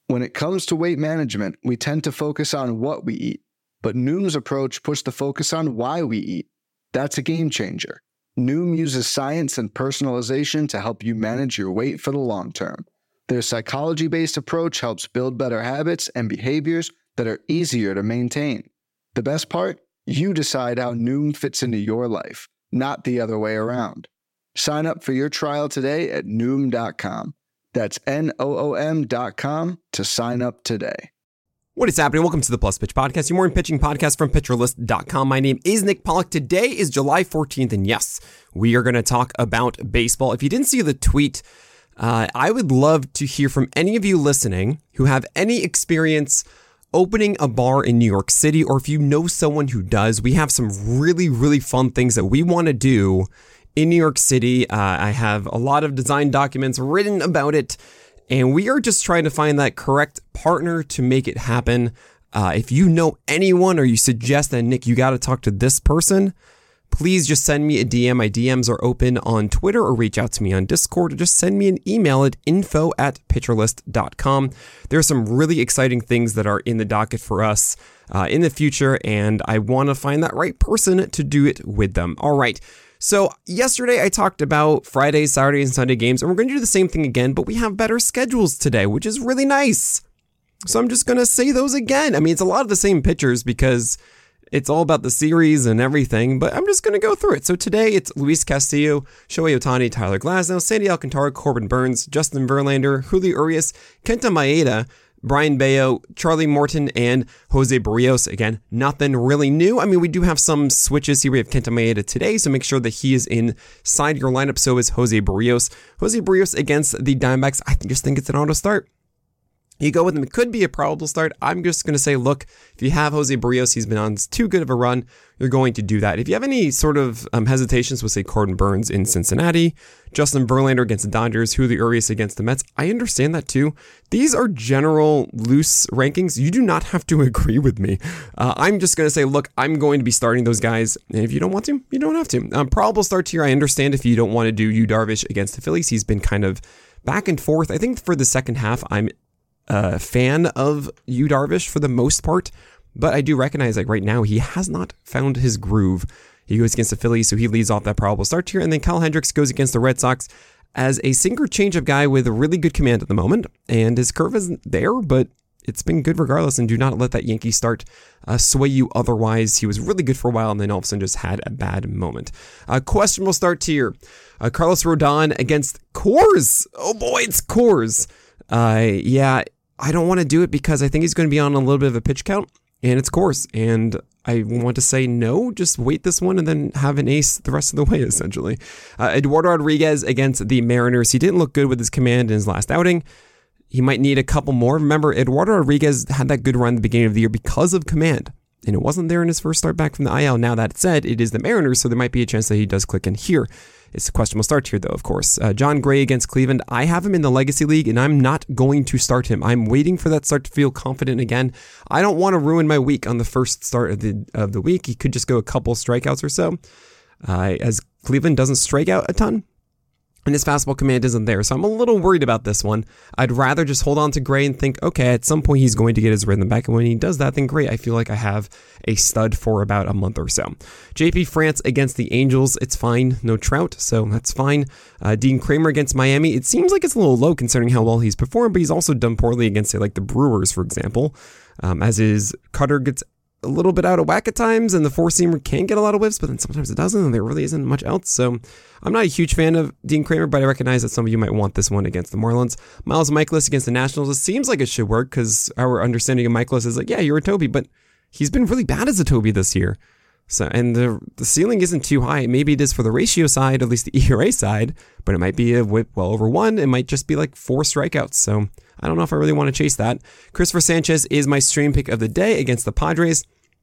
When it comes to weight management, we tend to focus on what we eat, but Noom's approach puts the focus on why we eat. That's a game changer. Noom uses science and personalization to help you manage your weight for the long term. Their psychology-based approach helps build better habits and behaviors that are easier to maintain. The best part? You decide how Noom fits into your life, not the other way around. Sign up for your trial today at Noom.com. That's Noom.com to sign up today. What is happening? Welcome to the Plus Pitch Podcast, your morning pitching podcast from PitcherList.com. My name is Nick Pollock. Today is July 14th, and yes, we are going to talk about baseball. If you didn't see the tweet, I would love to hear from any of you listening who have any experience opening a bar in New York City, or if you know someone who does. We have some really, really fun things that we want to do in New York City. I have a lot of design documents written about it, and we are just trying to find that correct partner to make it happen. If you know anyone or you suggest that, Nick, you got to talk to this person, please just send me a DM. My DMs are open on Twitter, or reach out to me on Discord, or just send me an email at info@pitcherlist.com. There are some really exciting things that are in the docket for us in the future, and I want to find that right person to do it with them. All right. So yesterday I talked about Friday, Saturday, and Sunday games, and we're going to do the same thing again, but we have better schedules today, which is really nice. So I'm just going to say those again. I mean, it's a lot of the same pitchers because it's all about the series and everything, but I'm just going to go through it. So today it's Luis Castillo, Shohei Ohtani, Tyler Glasnow, Sandy Alcantara, Corbin Burns, Justin Verlander, Julio Urias, Kenta Maeda, Brian Bayo, Charlie Morton, and Jose Barrios. Again, nothing really new. I mean, we do have some switches here. We have Kenta Maeda today, so make sure that he is inside your lineup. So is Jose Barrios. Jose Barrios against the Diamondbacks, I just think it's an auto start. You go with him. It could be a probable start. I'm just going to say, look, if you have Jose Barrios, he's been on too good of a run, you're going to do that. If you have any sort of hesitations with, say, Corbin Burns in Cincinnati, Justin Verlander against the Dodgers, Julio Urias against the Mets, I understand that too. These are general loose rankings. You do not have to agree with me. I'm just going to say, look, I'm going to be starting those guys. And if you don't want to, you don't have to. Probable start here. I understand if you don't want to do Yu Darvish against the Phillies. He's been kind of back and forth. I think for the second half, I'm a fan of Yu Darvish for the most part, but I do recognize like right now he has not found his groove. He goes against the Phillies, so he leads off that probable start here, and then Kyle Hendricks goes against the Red Sox as a sinker changeup guy with a really good command at the moment, and his curve isn't there, but it's been good regardless, and do not let that Yankee start sway you otherwise. He was really good for a while, and then all of a sudden just had a bad moment. Questionable start here. Carlos Rodon against Coors. Oh boy, it's Coors. Yeah, I don't want to do it because I think he's going to be on a little bit of a pitch count, and it's Coors, and I want to say no, just wait this one and then have an ace the rest of the way, essentially. Eduardo Rodriguez against the Mariners. He didn't look good with his command in his last outing. He might need a couple more. Remember, Eduardo Rodriguez had that good run at the beginning of the year because of command, and it wasn't there in his first start back from the IL. Now, that said, it is the Mariners, so there might be a chance that he does click in here. It's a questionable start here, though, of course. John Gray against Cleveland. I have him in the Legacy League, and I'm not going to start him. I'm waiting for that start to feel confident again. I don't want to ruin my week on the first start of the week. He could just go a couple strikeouts or so, as Cleveland doesn't strike out a ton, and his fastball command isn't there. So I'm a little worried about this one. I'd rather just hold on to Gray and think, okay, at some point he's going to get his rhythm back. And when he does that, then great. I feel like I have a stud for about a month or so. JP France against the Angels. It's fine. No Trout, so that's fine. Dean Kramer against Miami. It seems like it's a little low considering how well he's performed, but he's also done poorly against, say, like the Brewers, for example, as his cutter gets a little bit out of whack at times, and the four-seamer can get a lot of whiffs, but then sometimes it doesn't, and there really isn't much else. So I'm not a huge fan of Dean Kramer, but I recognize that some of you might want this one against the Marlins. Miles Mikolas against the Nationals. It seems like it should work because our understanding of Mikolas is like, yeah, you're a Toby, but he's been really bad as a Toby this year. So, and the ceiling isn't too high. Maybe it is for the ratio side, at least the ERA side, but it might be a whip well over one. It might just be like 4 strikeouts. So I don't know if I really want to chase that. Christopher Sanchez is my stream pick of the day against the Padres.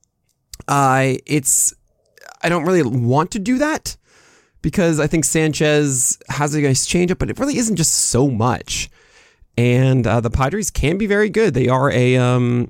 I don't really want to do that because I think Sanchez has a nice changeup, but it really isn't just so much. And the Padres can be very good. They are they're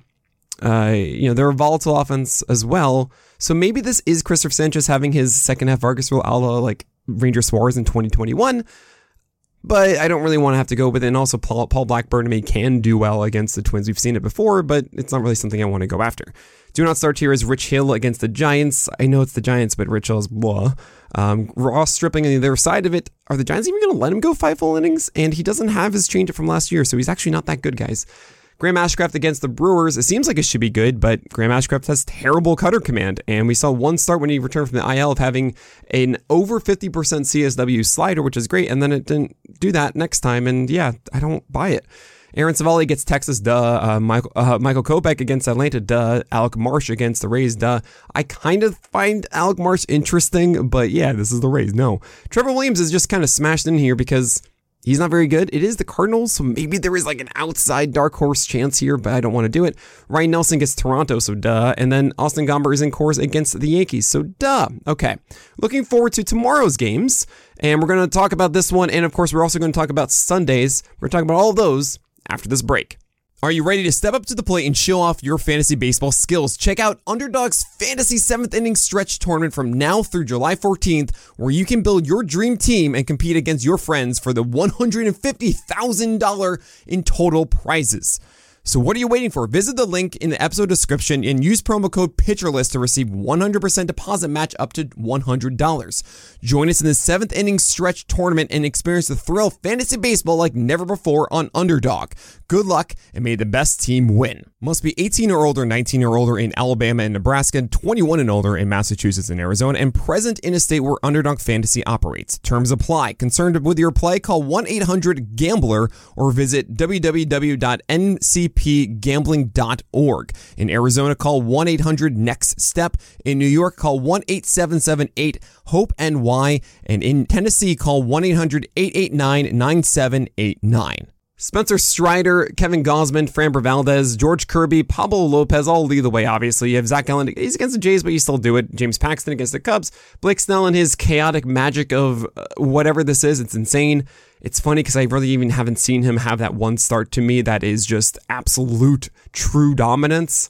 a volatile offense as well. So maybe this is Christopher Sanchez having his second half Vargas rule a la like Ranger Suarez in 2021. but I don't really want to have to go with it. And also, Paul Blackburn to me can do well against the Twins. We've seen it before, but it's not really something I want to go after. Do not start here is Rich Hill against the Giants. I know it's the Giants, but Rich Hill is blah. Ross Stripling on the other side of it. Are the Giants even going to let him go 5 full innings? And he doesn't have his changeup from last year, so he's actually not that good, guys. Graham Ashcraft against the Brewers. It seems like it should be good, but Graham Ashcraft has terrible cutter command. And we saw one start when he returned from the IL of having an over 50% CSW slider, which is great. And then it didn't do that next time. And yeah, I don't buy it. Aaron Savali gets Texas, duh. Michael Kopech against Atlanta, duh. Alec Marsh against the Rays, duh. I kind of find Alec Marsh interesting, but yeah, this is the Rays, no. Trevor Williams is just kind of smashed in here because he's not very good. It is the Cardinals, so maybe there is like an outside dark horse chance here, but I don't want to do it. Ryan Nelson gets Toronto, so duh. And then Austin Gomber is in course against the Yankees, so duh. Okay, looking forward to tomorrow's games, and we're going to talk about this one, and of course, we're also going to talk about Sundays. We're going to talk about all of those after this break. Are you ready to step up to the plate and show off your fantasy baseball skills? Check out Underdog's Fantasy 7th Inning Stretch Tournament from now through July 14th, where you can build your dream team and compete against your friends for the $150,000 in total prizes. So what are you waiting for? Visit the link in the episode description and use promo code PitcherList to receive 100% deposit match up to $100. Join us in the 7th Inning Stretch Tournament and experience the thrill of fantasy baseball like never before on Underdog. Good luck, and may the best team win. Must be 18 or older, 19 or older in Alabama and Nebraska, 21 and older in Massachusetts and Arizona, and present in a state where Underdog Fantasy operates. Terms apply. Concerned with your play? Call 1-800-GAMBLER or visit www.ncpgambling.org. In Arizona, call 1-800-NEXT-STEP. In New York, call 1-877-8-HOPE-NY. And in Tennessee, call 1-800-889-9789. Spencer Strider, Kevin Gausman, Framber Valdez, George Kirby, Pablo Lopez all lead the way, obviously. You have Zach Gallen. He's against the Jays, but you still do it. James Paxton against the Cubs. Blake Snell and his chaotic magic of whatever this is. It's insane. It's funny because I really even haven't seen him have that one start to me that is just absolute true dominance.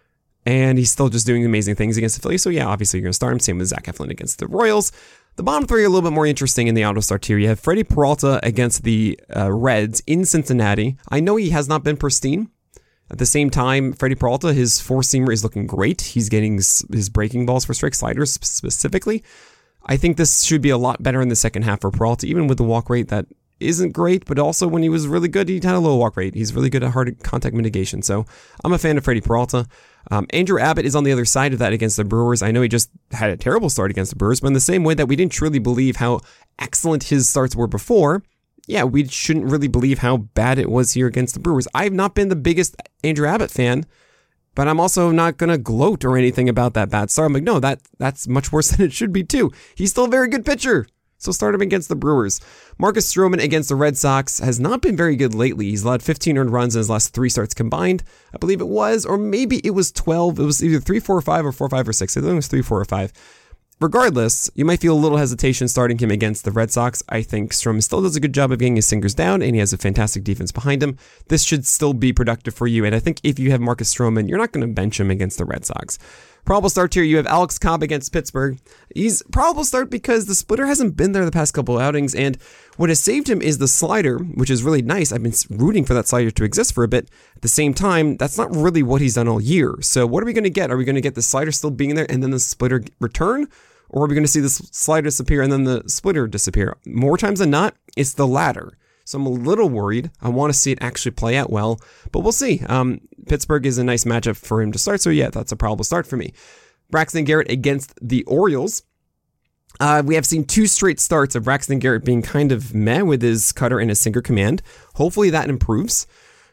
And he's still just doing amazing things against the Phillies. So yeah, obviously you're going to start him. Same with Zach Eflin against the Royals. The bottom three are a little bit more interesting in the auto start tier. You have Freddie Peralta against the Reds in Cincinnati. I know he has not been pristine. At the same time, Freddie Peralta, his four-seamer is looking great. He's getting his breaking balls for strike, sliders specifically. I think this should be a lot better in the second half for Peralta, even with the walk rate that isn't great, but also when he was really good, he had a low walk rate. He's really good at hard contact mitigation. So I'm a fan of Freddie Peralta. Andrew Abbott is on the other side of that against the Brewers. I know he just had a terrible start against the Brewers, but in the same way that we didn't truly believe how excellent his starts were before, yeah, we shouldn't really believe how bad it was here against the Brewers. I've not been the biggest Andrew Abbott fan, but I'm also not going to gloat or anything about that bad start. I'm like, no, that's much worse than it should be too. He's still a very good pitcher. So start him against the Brewers. Marcus Stroman against the Red Sox has not been very good lately. He's allowed 15 earned runs in his last 3 starts combined. I believe it was, or maybe it was 12. It was either 3, 4, 5 or 4, 5 or 6. I think it was 3, 4 or 5. Regardless, you might feel a little hesitation starting him against the Red Sox. I think Stroman still does a good job of getting his singers down, and he has a fantastic defense behind him. This should still be productive for you, and I think if you have Marcus Stroman, you're not going to bench him against the Red Sox. Probable start here, you have Alex Cobb against Pittsburgh. He's probable start because the splitter hasn't been there the past couple of outings, and what has saved him is the slider, which is really nice. I've been rooting for that slider to exist for a bit. At the same time, that's not really what he's done all year. So what are we going to get? Are we going to get the slider still being there and then the splitter return? Or are we going to see the slider disappear and then the splitter disappear? More times than not, it's the latter. So I'm a little worried. I want to see it actually play out well, but we'll see. Pittsburgh is a nice matchup for him to start, so yeah, that's a probable start for me. Braxton Garrett against the Orioles. We have seen 2 straight starts of Braxton Garrett being kind of meh with his cutter and his sinker command. Hopefully that improves.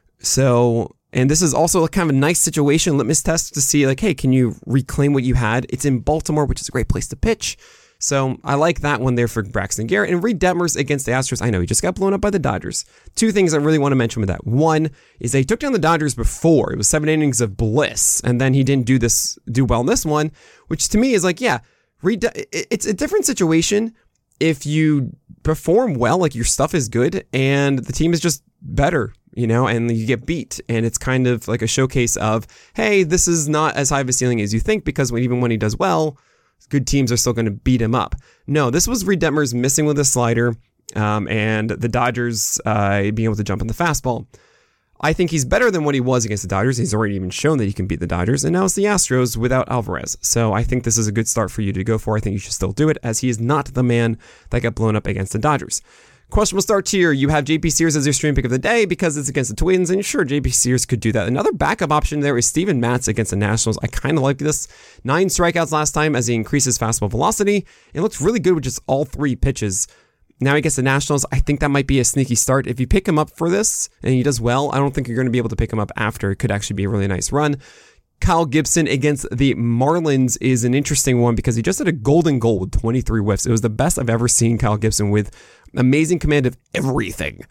So, and this is also kind of a nice situation, litmus test to see like, hey, can you reclaim what you had? It's in Baltimore, which is a great place to pitch. So I like that one there for Braxton Garrett. And Reed Detmers against the Astros. I know he just got blown up by the Dodgers. 2 things I really want to mention with that. One is they took down the Dodgers before. It was 7 innings of bliss. And then he didn't do well in this one, which to me is like, yeah, it's a different situation if you perform well, like your stuff is good and the team is just better, you know, and you get beat. And it's kind of like a showcase of, hey, this is not as high of a ceiling as you think, because even when he does well, good teams are still going to beat him up. No, this was Reed Detmers missing with a slider, and the Dodgers being able to jump on the fastball. I think he's better than what he was against the Dodgers. He's already even shown that he can beat the Dodgers, and now it's the Astros without Alvarez. So I think this is a good start for you to go for. I think you should still do it, as he is not the man that got blown up against the Dodgers. Questionable start tier, you have JP Sears as your stream pick of the day because it's against the Twins, and sure, JP Sears could do that. Another backup option there is Steven Matz against the Nationals. I kind of like this. 9 strikeouts last time as he increases fastball velocity. It looks really good with just all 3 pitches. Now against the Nationals, I think that might be a sneaky start. If you pick him up for this and he does well, I don't think you're going to be able to pick him up after. It could actually be a really nice run. Kyle Gibson against the Marlins is an interesting one because he just had a golden goal with 23 whiffs. It was the best I've ever seen Kyle Gibson with amazing command of everything.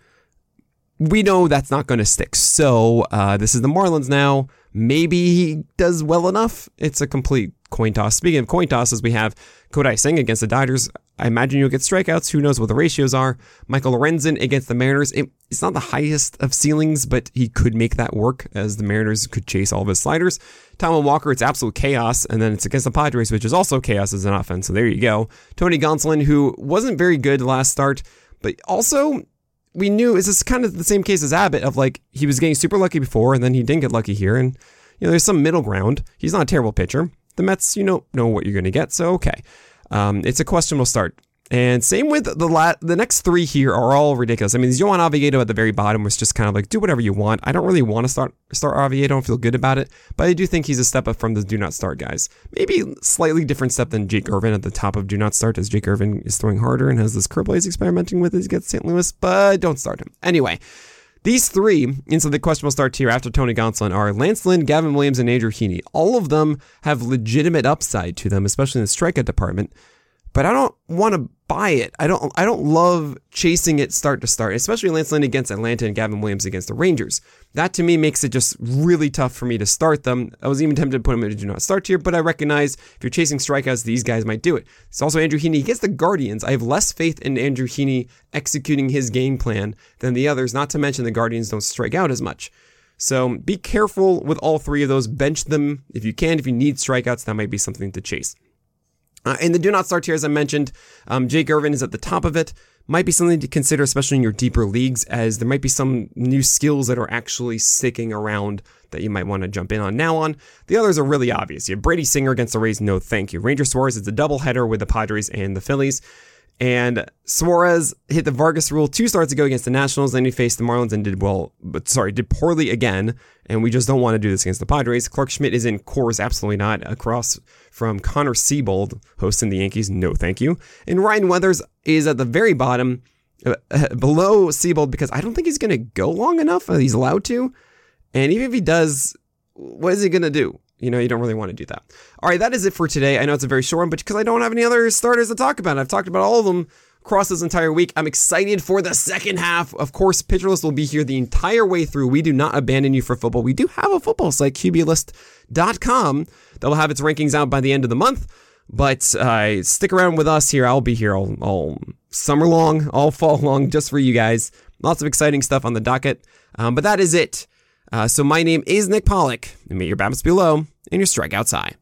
We know that's not going to stick. So this is the Marlins now. Maybe he does well enough. It's a complete coin toss. Speaking of coin tosses, we have Kodai Singh against the Dodgers. I imagine you'll get strikeouts. Who knows what the ratios are? Michael Lorenzen against the Mariners. It's not the highest of ceilings, but he could make that work as the Mariners could chase all of his sliders. Taijuan Walker, it's absolute chaos. And then it's against the Padres, which is also chaos as an offense. So there you go. Tony Gonsolin, who wasn't very good last start, but also we knew it's just kind of the same case as Abbott of like he was getting super lucky before and then he didn't get lucky here. And there's some middle ground. He's not a terrible pitcher. The Mets, know what you're going to get. So, okay. It's a questionable start. And same with the next 3 here are all ridiculous. I mean, Johan Oviedo at the very bottom was just kind of like, do whatever you want. I don't really want to start Oviedo. I don't feel good about it. But I do think he's a step up from the do not start guys. Maybe slightly different step than Jake Irvin at the top of do not start, as Jake Irvin is throwing harder and has this curve he's experimenting with as he gets St. Louis. But don't start him. Anyway. These 3 into the questionable start tier after Tony Gonsolin are Lance Lynn, Gavin Williams, and Andrew Heaney. All of them have legitimate upside to them, especially in the strikeout department. But I don't want to buy it. I don't love chasing it start to start, especially Lance Lynn against Atlanta and Gavin Williams against the Rangers. That to me makes it just really tough for me to start them. I was even tempted to put them in a do not start tier, but I recognize if you're chasing strikeouts, these guys might do it. It's also Andrew Heaney against the Guardians. I have less faith in Andrew Heaney executing his game plan than the others, not to mention the Guardians don't strike out as much. So be careful with all 3 of those. Bench them if you can. If you need strikeouts, that might be something to chase. In the do not start tier, as I mentioned, Jake Irvin is at the top of it. Might be something to consider, especially in your deeper leagues, as there might be some new skills that are actually sticking around that you might want to jump in on now on. The others are really obvious. You have Brady Singer against the Rays, no thank you. Ranger Suarez, it's a doubleheader with the Padres and the Phillies. And Suarez hit the Vargas rule 2 starts ago against the Nationals. Then he faced the Marlins and did poorly again. And we just don't want to do this against the Padres. Clark Schmidt is in Coors, absolutely not. Across from Connor Siebold, hosting the Yankees, no thank you. And Ryan Weathers is at the very bottom, below Siebold, because I don't think he's going to go long enough. He's allowed to. And even if he does, what is he going to do? You don't really want to do that. All right, that is it for today. I know it's a very short one, but because I don't have any other starters to talk about, I've talked about all of them across this entire week. I'm excited for the second half. Of course, Pitcher List will be here the entire way through. We do not abandon you for football. We do have a football site, QBList.com, that will have its rankings out by the end of the month. But stick around with us here. I'll be here all summer long, all fall long, just for you guys. Lots of exciting stuff on the docket. But that is it. So my name is Nick Pollack, and may your BABIPs be low and your strikeouts high.